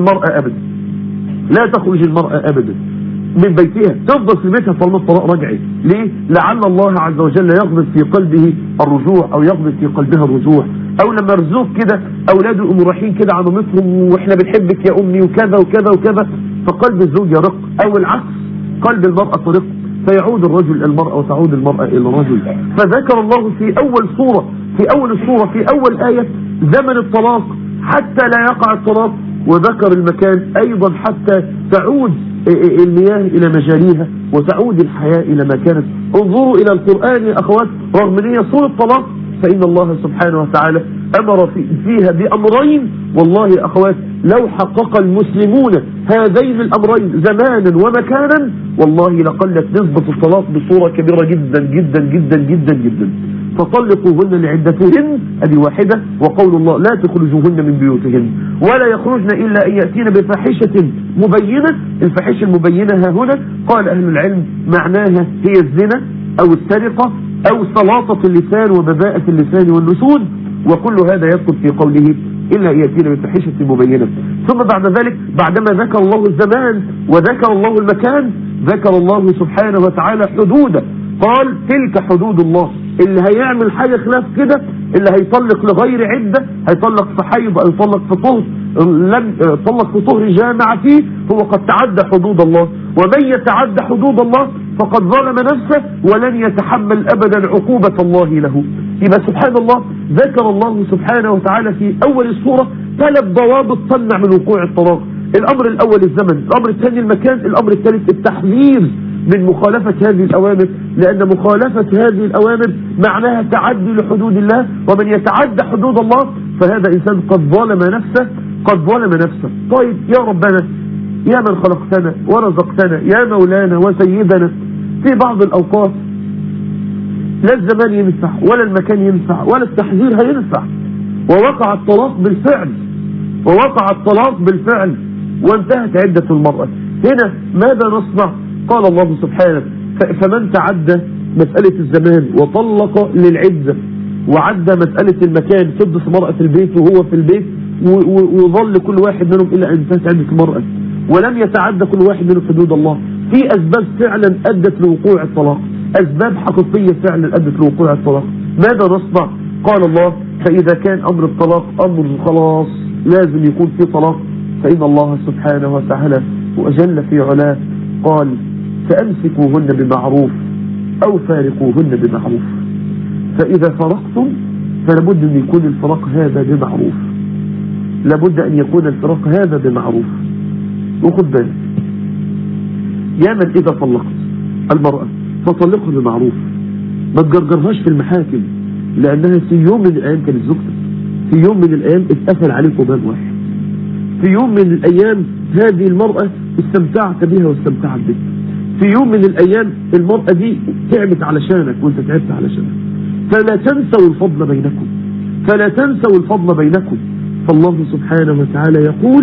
المرأة ابدا من بيتها، تفضل في بيتها طالما الطلاق رجعي. ليه؟ لعل الله عز وجل يغضب في قلبه الرجوع او يغضب في قلبها الرجوع، او لما رزوق كده اولاده يقوموا رايحين كده على مامتهم واحنا بنحبك يا امي وكذا وكذا وكذا، فقلب الزوج يرق، او العكس قلب المرأة ترق فيعود الرجل الى المرأة وتعود المرأة الى الرجل. فذكر الله في اول الصورة في اول آية زمن الطلاق حتى لا يقع الطلاق، وذكر المكان ايضا حتى تعود المياه الى مجاريها وتعود الحياة الى ما كانت. انظروا الى القرآن يا اخوات، رغم ان هي سورة طلاق فان الله سبحانه وتعالى امر فيها بامرين. والله يا اخوات لو حقق المسلمون هذين الامرين زمانا ومكانا والله لقلت نسبة الطلاق بصورة كبيرة جدا جدا جدا جدا جدا. فطلقوهن لعدتهن، ادي واحدة. وقول الله لا تخرجوهن من بيوتهن ولا يخرجن إلا أن يأتين بفاحشة مبينة. الفاحشة المبينة ها هنا قال أهل العلم معناها هي الزنا أو السرقة أو سلاطة اللسان وبذاءة اللسان والنشود، وكل هذا يدخل في قوله إلا أن يأتين بفاحشة مبينة. ثم بعد ذلك بعدما ذكر الله الزمان وذكر الله المكان ذكر الله سبحانه وتعالى حدوده، قال تلك حدود الله. اللي هيعمل حاجة خلاف كده، اللي هيطلق لغير عدة، هيطلق في حيض أو يطلق في طهر لم طلق في طهر جامع فيه، هو قد تعدى حدود الله. ومن يتعدى حدود الله فقد ظلم نفسه ولن يتحمل أبدا عقوبة الله له. يبقى سبحان الله ذكر الله سبحانه وتعالى في أول السورة 3 ضوابط تمنع من وقوع الطلاق. الأمر الأول الزمن، الأمر الثاني المكان، الأمر الثالث التحذير من مخالفة هذه الأوامر، لأن مخالفة هذه الأوامر معناها تعدي لحدود الله، ومن يتعدى حدود الله فهذا إنسان قد ظلم نفسه، قد ظلم نفسه. طيب يا ربنا يا من خلقتنا ورزقتنا يا مولانا وسيدنا، في بعض الأوقات لا الزمان ينفع ولا المكان ينفع ولا التحذير هينفع، ووقع الطلاق بالفعل، ووقع الطلاق بالفعل وانتهت عدة المرأة. هنا ماذا نصنع؟ قال الله سبحانه فمن تعدى مسألة الزمان وطلق للعدة وعدى مسألة المكان، تبدأ المرأة في البيت وهو في البيت وظل كل واحد منهم إلا أن انتهت عدة المرأة، ولم يتعدى كل واحد منهم حدود الله. في أسباب فعلا أدت لوقوع الطلاق، أسباب حقيقية فعلا أدت لوقوع الطلاق. ماذا نصنع؟ قال الله فإذا كان أمر الطلاق أمر خلاص لازم يكون في طلاق، فإن الله سبحانه وتعالى وأجل في علاه قال فأمسكوهن بمعروف أو فارقوهن بمعروف. فإذا فرقتم فلابد أن يكون الفراق هذا بمعروف، لابد أن يكون الفراق هذا بمعروف. وخد بالك يا من إذا طلقت المرأة فطلقها بمعروف، ما تجرجرهاش في المحاكم، لأنها في يوم من الأيام كانت زوجتك، في يوم من الأيام اتقفل عليكم باب واحد، في يوم من الأيام هذه المرأة استمتعت بها واستمتعت بك، في يوم من الأيام المرأة دي تعبت علشانك وانت تعبت علشانك. فلا تنسوا الفضل بينكم، فلا تنسوا الفضل بينكم. فالله سبحانه وتعالى يقول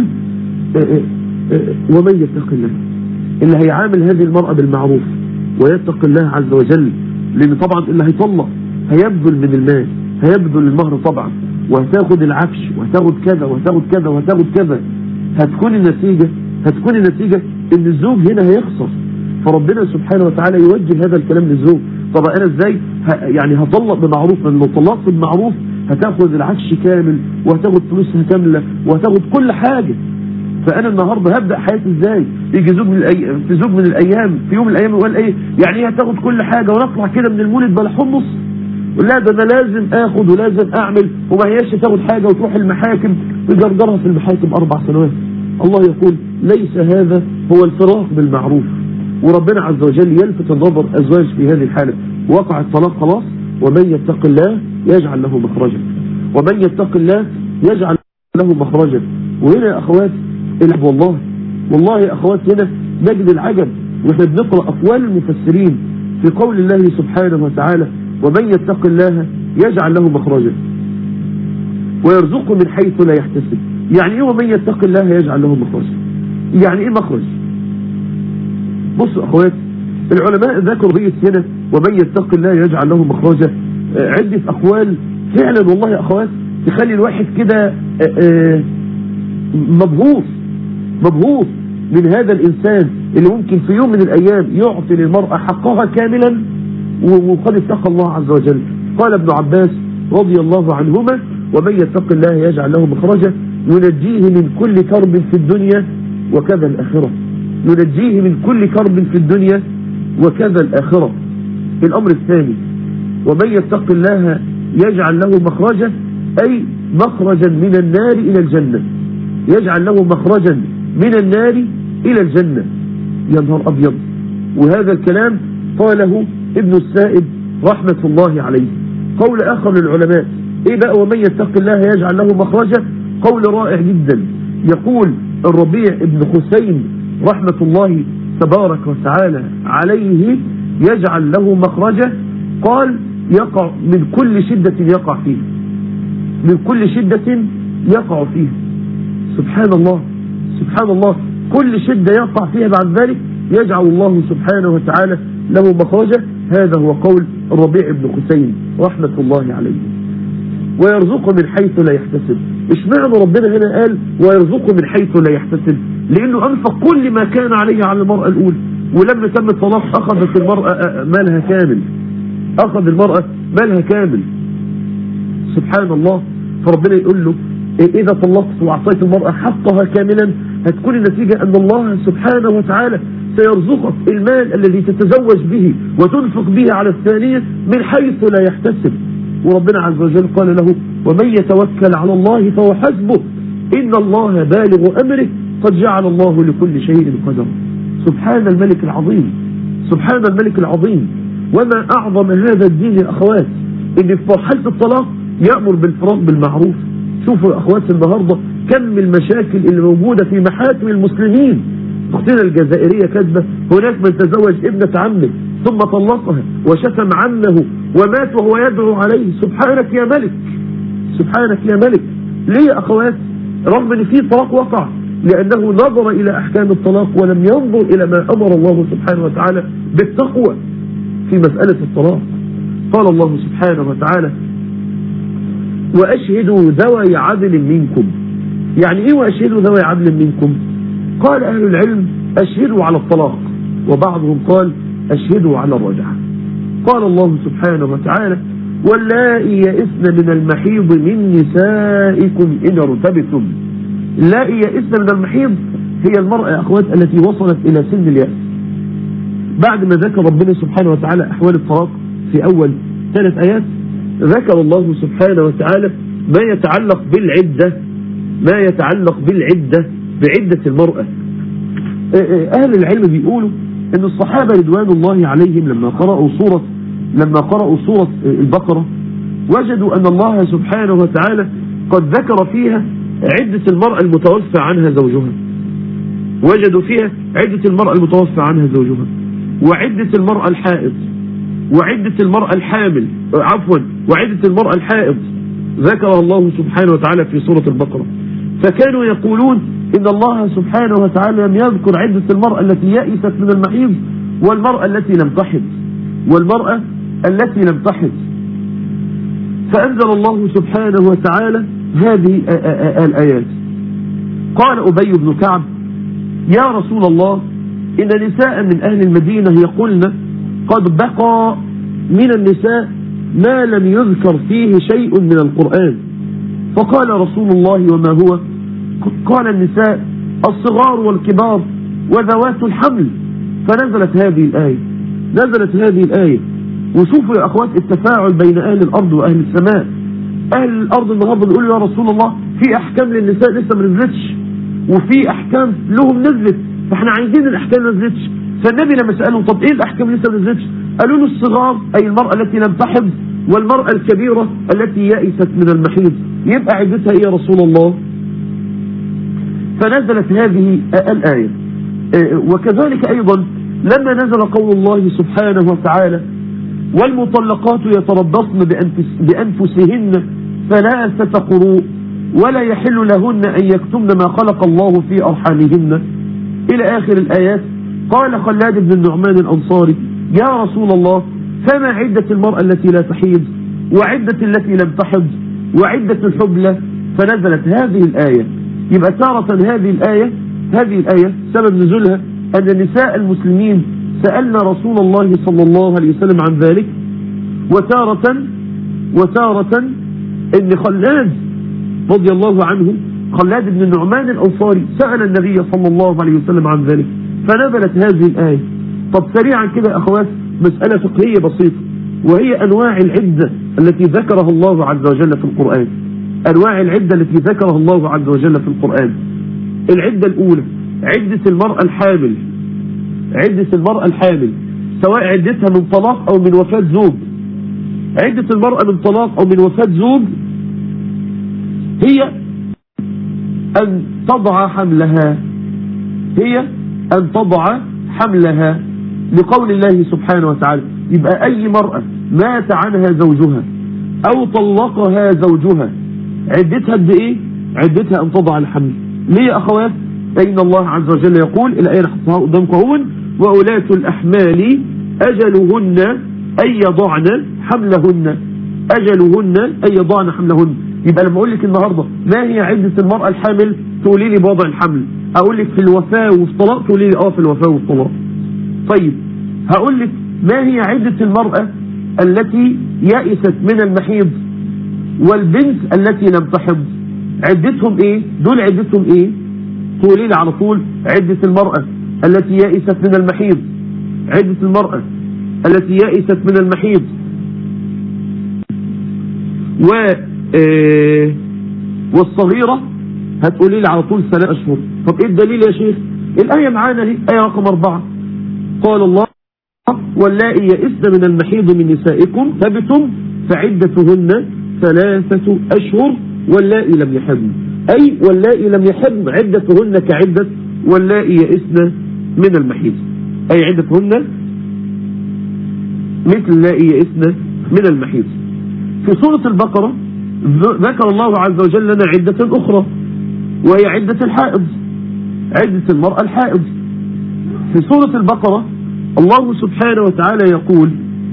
ومن يتق الله، اللي هيعامل هذه المرأة بالمعروف ويتق الله عز وجل، لأن طبعا اللي هيطلق هيبذل من المال، هيبذل المهر طبعا، وهتاخد العفش وهتاخد كذا وهتاخد كذا وهتاخد كذا، هتكون النتيجة ان الزوج هنا هيخسر. فربنا سبحانه وتعالى يوجه هذا الكلام للزوج. طب انا ازاي يعني هطلق بمعروف؟ لان لو طلقت بالمعروف هتاخد العفش كامل وهتاخد فلوسها كاملة وهتاخد كل حاجة. فانا النهارده هبدا حياتي ازاي؟ يجي زوج من الايام في يوم من الايام يقول ايه يعني ايه هتاخد كل حاجه ونطلع كده من المولد بلا حمص؟ لا ده انا لازم اخد ولازم اعمل، وما هياش تاخد حاجه وتروح المحاكم ويجرجرها في المحاكم 4 سنوات. الله يقول ليس هذا هو الفراق بالمعروف. وربنا عز وجل يلفت النظر ازواج في هذه الحاله، وقع الطلاق خلاص، ومن يتق الله يجعل له مخرجا، ومن يتق الله يجعل له مخرجا. وهنا يا اخوات والله يا اخوات هنا نجد العجب واحنا بنقرأ اقوال المفسرين في قول الله سبحانه وتعالى ومن يتق الله يجعل له مخرجا ويرزقه من حيث لا يحتسب. يعني ايه ومن يتق الله يجعل له مخرجا؟ يعني ايه مخرج؟ بصوا اخوات العلماء ذكروا قضية هنا ومن يتق الله يجعل له مخرجا عدة اقوال فعلا والله يا اخوات تخلي الواحد كده مبهور من هذا الإنسان اللي ممكن في يوم من الأيام يعطي للمرأة حقها كاملا وقد اتقى الله عز وجل. قال ابن عباس رضي الله عنهما ومن يتق الله يجعل له مخرجا ينجيه من كل كرب في الدنيا وكذا الآخرة، ينجيه من كل كرب في الدنيا وكذا الآخرة. الأمر الثاني ومن يتق الله يجعل له مخرجا أي مخرجا من النار إلى الجنة، يجعل له مخرجا من النار إلى الجنة. يا نهار أبيض. وهذا الكلام قاله ابن السائب رحمة الله عليه. قول آخر للعلماء إيه بقى ومن يتق الله يجعل له مخرجا؟ قول رائع جدا. يقول الربيع ابن حسين رحمة الله تبارك وتعالى عليه يجعل له مخرجا، قال يقع من كل شدة يقع فيها، من كل شدة يقع فيها. سبحان الله سبحان الله، كل شدة يقع فيها بعد ذلك يجعل الله سبحانه وتعالى له مخرجا. هذا هو قول الربيع بن خثيم رحمة الله عليه. ويرزقه من حيث لا يحتسب. اشمعنى ربنا هنا قال ويرزقه من حيث لا يحتسب؟ لأنه أنفق كل ما كان عليه على المرأة الأولى، ولما تم الطلاق أخذت المرأة مالها كامل، أخذ المرأة مالها كامل. سبحان الله. فربنا يقول له إذا طلقت وأعطيت المرأة حقها كاملا هتكون النتيجة أن الله سبحانه وتعالى سيرزقك المال الذي تتزوج به وتنفق به على الثانية من حيث لا يحتسب. وربنا عز وجل قال له ومن يتوكل على الله فهو حسبه إن الله بالغ أمره قد جعل الله لكل شيء قدرا. سبحان الملك العظيم، سبحان الملك العظيم. وما أعظم هذا الدين يا أخوات، إن في مرحلة الطلاق يأمر بالفراق بالمعروف. شوفوا يا أخوات النهاردة كم المشاكل اللي موجودة في محاكم المسلمين. أختنا الجزائرية كاتبة هناك من تزوج ابنة عمه ثم طلقها وشتم عمه ومات وهو يدعو عليه. سبحانك يا ملك، سبحانك يا ملك. ليه يا أخوات؟ رغم أن في طلاق وقع لأنه نظر إلى أحكام الطلاق ولم ينظر إلى ما أمر الله سبحانه وتعالى بالتقوى في مسألة الطلاق. قال الله سبحانه وتعالى وأشهدوا ذوي عدل منكم. يعني إيه وأشهدوا ذوي عدل منكم؟ قال أهل العلم أشهدوا على الطلاق، وبعضهم قال أشهدوا على الرجعة. قال الله سبحانه وتعالى واللائي يئسن من المحيض من نسائكم إن ارتبتم. اللائي يئسن من المحيض هي المرأة يا أخوات التي وصلت إلى سن اليأس. بعد ما ذكر ربنا سبحانه وتعالى أحوال الطلاق في أول 3 آيات ذكر الله سبحانه وتعالى ما يتعلق بالعدة، ما يتعلق بالعدة بعدة المرأة. أهل العلم بيقولوا أن الصحابة رضوان الله عليهم لما قرأوا سورة البقرة وجدوا أن الله سبحانه وتعالى قد ذكر فيها عدة المرأة المتوفى عنها زوجها، وجدوا فيها عدة المرأة المتوفى عنها زوجها، وعدة المرأة الحائض، وعدة المرأة الحامل، وعدة المرأة الحائض ذكرها الله سبحانه وتعالى في سورة البقرة. فكانوا يقولون إن الله سبحانه وتعالى لم يذكر عدة المرأة التي يئست من المحيض والمرأة التي لم تحض، والمرأة التي لم تحض. فأنزل الله سبحانه وتعالى هذه الآيات. قال أبي بن كعب يا رسول الله إن نساء من أهل المدينة يقولن قد بقى من النساء ما لم يذكر فيه شيء من القرآن. فقال رسول الله وما هو؟ قال النساء الصغار والكبار وذوات الحمل. فنزلت هذه الآية، نزلت هذه الآية. وشوفوا يا أخوات التفاعل بين أهل الأرض وأهل السماء. أهل الأرض النهارده بيقولوا يا رسول الله في أحكام للنساء لسه ما نزلتش، وفي أحكام لهم نزلت، فاحنا عايزين الأحكام ما نزلتش. فالنبي لما سألهم طب إيه الأحكام لسه ما نزلتش؟ قالوا له الصغار أي المرأة التي لم تحض، والمرأة الكبيرة التي يئست من المحيض. يبقى عدتها إيه يا رسول الله؟ فنزلت هذه الآية. وكذلك أيضا لما نزل قول الله سبحانه وتعالى والمطلقات يتربصن بأنفسهن 3 قروء ولا يحل لهن أن يكتمن ما خلق الله في أرحامهن إلى آخر الآيات. قال خلاد بن النعمان الأنصاري يا رسول الله فما عدة المرأة التي لا تحيض وعدة التي لم تحض وعدة الحبلة؟ فنزلت هذه الآية. يبقى تارة هذه الآية سبب نزولها أن نساء المسلمين سألنا رسول الله صلى الله عليه وسلم عن ذلك، وتارة ان خلاد رضي الله عنه، خلاد بن النعمان الأنصاري سأل النبي صلى الله عليه وسلم عن ذلك فنزلت هذه الآية. طب سريعا كده يا أخوات مسألة فقهية بسيطة، وهي أنواع العدة التي ذكرها الله عز وجل في القرآن. أنواع العدة التي ذكرها الله عز وجل في القرآن. العدة الأولى عدة المرأة الحامل، عدة المرأة الحامل سواء عدتها من طلاق أو من وفاة زوج. عدة المرأة من طلاق أو من وفاة زوج هي أن تضع حملها، هي أن تضع حملها لقول الله سبحانه وتعالى. يبقى أي مرأة مات عنها زوجها أو طلقها زوجها عدتها قد إيه؟ عدتها أن تضع الحمل. ليه يا أخوات؟ فإن الله عز وجل يقول، الآية نحطها قدامكم هون: وأولاة الأحمال أجلهن أن يضعن حملهن. أجلهن أن يضعن حملهن. يبقى لما أقول لك النهاردة ما هي عدة المرأة الحامل تقولي لي بوضع الحمل. أقول لك في الوفاة والطلاق تقولي لي في الوفاة والطلاق. طيب هقول لك ما هي عدة المرأة التي يئست من المحيض والبنت التي لم تحض، عدتهم ايه؟ دول عدتهم ايه؟ تقولي لي على طول عدة المرأة التي يئست من المحيض، عدة المرأة التي يئست من المحيض والصغيرة هتقولي لي على طول 3 أشهر. طب ايه الدليل يا شيخ؟ الآية معانا اهي، آية رقم 4. قال الله: واللائي يئسن من المحيض من نسائكم ثبتم فعدتهن 3 أشهر واللائي لم يحضن. أي واللائي لم يحضن عدتهن كعدة واللائي يئسن من المحيض، أي عدتهن مثل اللائي يئسن من المحيض. في سورة البقرة ذكر الله عز وجل لنا عدة أخرى وهي عدة الحائض، عدة المرأة الحائض. في سورة البقرة الله سبحانه وتعالى يقول: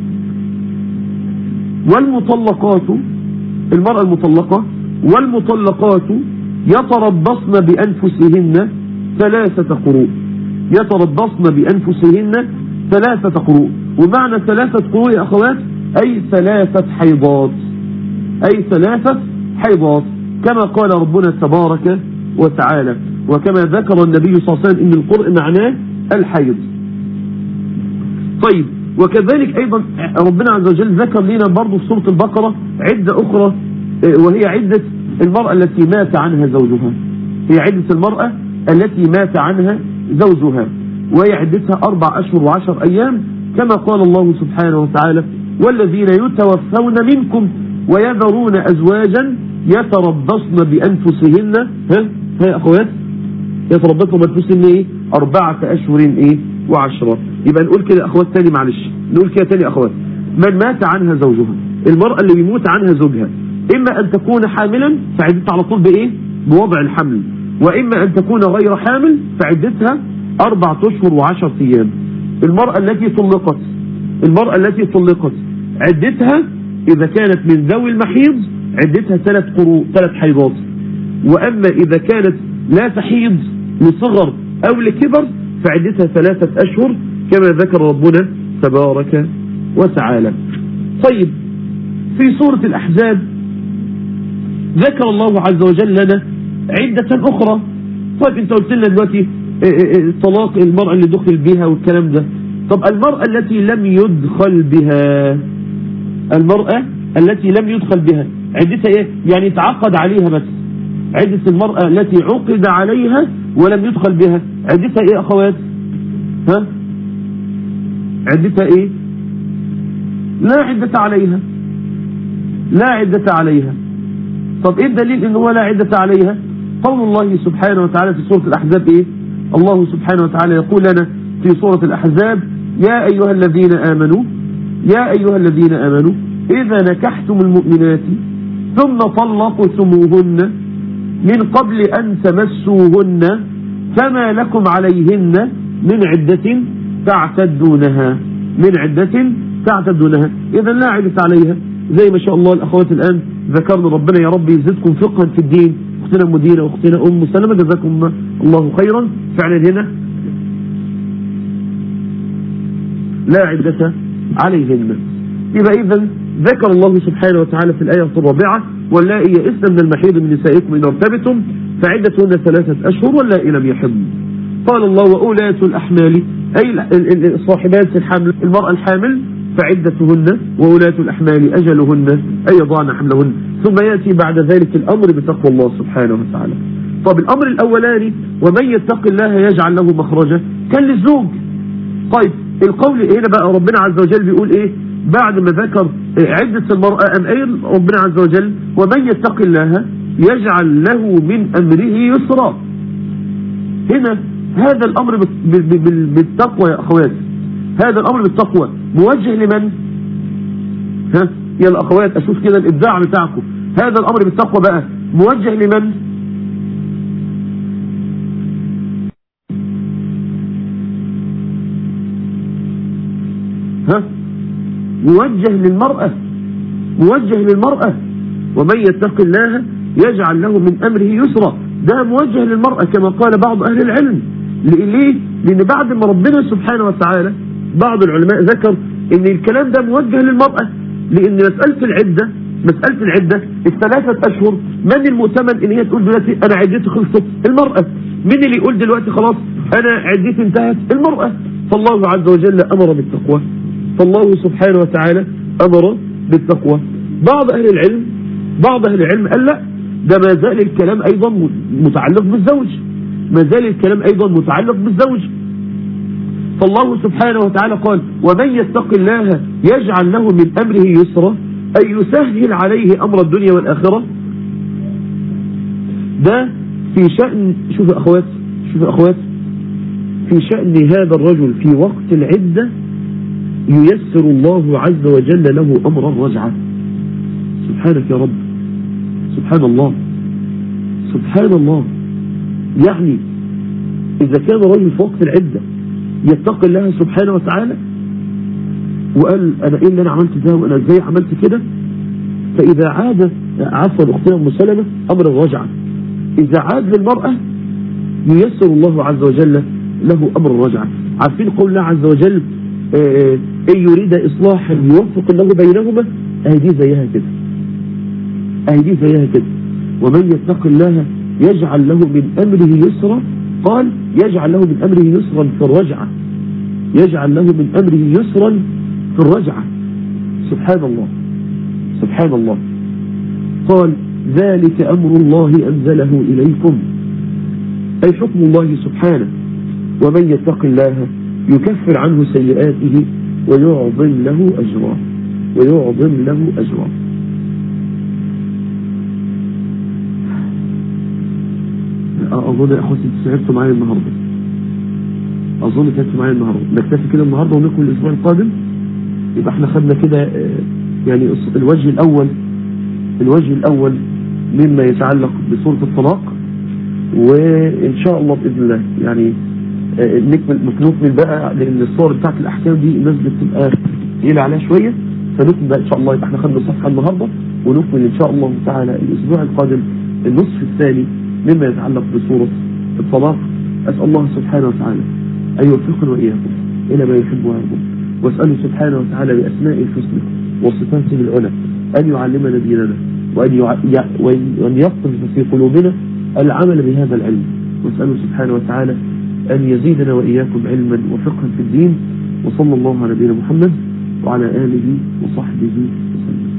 والمطلقات، المرأة المطلقة، والمطلقات يتربصن بأنفسهن 3 قروء. يتربصن بأنفسهن 3 قروء. ومعنى 3 قروء يا أخوات أي 3 حيضات، أي 3 حيضات، كما قال ربنا تبارك وتعالى، وكما ذكر النبي صلى الله عليه وسلم إن القرء معناه الحيض. طيب وكذلك أيضا ربنا عز وجل ذكر لنا برضو في سورة البقرة عدة أخرى وهي عدة المرأة التي مات عنها زوجها. هي عدة المرأة التي مات عنها زوجها وهي عدتها 4 أشهر و10 أيام، كما قال الله سبحانه وتعالى: والذين يتوفون منكم ويذرون أزواجا يتربصن بأنفسهن ها أخوات يتربصن بأنفسهن إيه؟ 4 أشهر إيه و10. يبقى نقول كده أخوات تاني، معلش نقول كده تاني أخوات: من مات عنها زوجها، المرأة اللي بيموت عنها زوجها، إما أن تكون حاملا فعدتها على طول بإيه؟ بوضع الحمل، وإما أن تكون غير حامل فعدتها 4 أشهر و10 أيام. المرأة التي طلقت، المرأة التي طلقت عدتها إذا كانت من ذوي المحيض عدتها 3 قروء، 3 حيضات. وأما إذا كانت لا تحيض لصغر أو لكبر فعدتها 3 أشهر كما ذكر ربنا تبارك وتعالى. طيب في سورة الأحزاب ذكر الله عز وجل لنا عدة أخرى. طيب انت قلت لنا دلوقتي طلاق المرأة اللي دخل بها والكلام ده. طب المرأة التي لم يدخل بها، المرأة التي لم يدخل بها عدتها ايه؟ يعني تعقد عليها بس. عدة المرأة التي عقد عليها ولم يدخل بها عدتها ايه اخوات؟ ها عدتها ايه؟ لا عدة عليها، لا عدة عليها. طب ايه الدليل ان هو لا عدة عليها؟ قول الله سبحانه وتعالى في سورة الأحزاب ايه؟ الله سبحانه وتعالى يقول لنا في سورة الأحزاب: يا أيها الذين آمنوا، يا أيها الذين آمنوا إذا نكحتم المؤمنات ثم طلقتموهن من قبل أن تمسوهن فما لكم عليهن من عدة تعتدونها، من عدة تعتدونها. إذا لا عدة عليها. زي ما شاء الله الأخوات الآن ذكرنا، ربنا يا رب يزدكم فقها في الدين. أختنا مدينة وأختنا أم سلمة جزاكم الله خيرا. فعلا هنا لا عدة عليهن. يبقى إذن ذكر الله سبحانه وتعالى في الآية 4: واللائي يئسن من المحيض من نسائكم إن ارتبتم فعدتهن 3 أشهر واللائي لم يحضن. قال الله: وأولاة الأحمال أي صاحبات الحمل، المرأة الحامل فعدتهن وأولاة الأحمال أجلهن أي يضعن حملهن. ثم يأتي بعد ذلك الأمر بتقوى الله سبحانه وتعالى. طب الأمر الأولاني: ومن يتق الله يجعل له مخرجا، كان للزوج. طيب القول هنا بقى ربنا عز وجل بيقول إيه بعد ما ذكر عدة المرأة؟ أم أي ربنا عز وجل: ومن يتق الله يجعل له من أمره يسرا. هنا هذا الأمر بالتقوى يا أخوات، هذا الأمر بالتقوى موجه لمن؟ ها يا الأخوات أشوف كده الإبداع بتاعكم. هذا الأمر بالتقوى بقى موجه لمن؟ ها موجه للمرأة، موجه للمرأة. ومن يتق الله يجعل له من أمره يسرا، ده موجه للمرأة كما قال بعض أهل العلم. ليه؟ لأن بعد ما ربنا سبحانه وتعالى بعض العلماء ذكر ان الكلام ده موجه للمرأة، لأن مسألة العدة الثلاثة أشهر من المؤتمن ان هي تقول دلوقتي أنا عدتي خلصت؟ المرأة. مين اللي يقول دلوقتي خلاص أنا عدتي انتهت؟ المرأة. فالله عز وجل أمر بالتقوى، فالله سبحانه وتعالى أمر بالتقوى. بعض أهل العلم قال لا، ده ما زال الكلام أيضا متعلق بالزوج، ما زال الكلام أيضا متعلق بالزوج. فالله سبحانه وتعالى قال ومن يتق الله يجعل له من أمره يسرا، أي يسهل عليه أمر الدنيا والآخرة. ده في شأن، شوف يا أخوات، في شأن هذا الرجل في وقت العدة ييسر الله عز وجل له أمر الرجعة. سبحانك يا رب، سبحان الله. يعني إذا كان رجل في وقت العدة يتقي الله سبحانه وتعالى وقال أنا إيه اللي أنا عملت ده وأنا إزاي عملت كده، فإذا عاد عفوا أختنا أم سلمة أمر الرجعة، إذا عاد للمرأة ييسر الله عز وجل له أمر الرجعة. عارفين قول الله عز وجل إن يريد إصلاحا يوفق الله بينهما، أهدي زيها كده. ومن يتق الله يجعل له من أمره يسرا، قال يجعل له من أمره يسرا في الرجعة، يجعل له من أمره يسرا في الرجعة. سبحان الله. قال ذلك أمر الله أنزله إليكم، أي حكم الله سبحانه. ومن يتق الله يكفر عنه سيئاته ويعظم له أجرا. أظن يا أخوتي تعبتوا معايا النهاردة، نكتفي كده النهاردة ونكمل الأسبوع القادم. يبقى احنا خدنا كده يعني الوجه الأول مما يتعلق بسورة الطلاق، وإن شاء الله بإذن الله يعني نكمل بقى، لأن الصور بتاعت الأحكام دي الناس بتبقى تقيلة عليها شوية، فنكمل بقى إن شاء الله. يبقى احنا خدنا صفحة النهاردة ونكمل إن شاء الله تعالى الأسبوع القادم النصف الثاني مما يتعلق بسورة الطلاق. أسأل الله سبحانه وتعالى أن يوفقنا وإياكم إلى ما يحب ويرضى، وأسأله سبحانه وتعالى بأسمائه الحسنى وصفاته العلى أن يعلمنا ديننا وأن يقذف في قلوبنا العمل بهذا العلم، وأسأله سبحانه وتعالى أن يزيدنا وإياكم علما وفقها في الدين. وصلى الله على نبينا محمد وعلى آله وصحبه وسلم.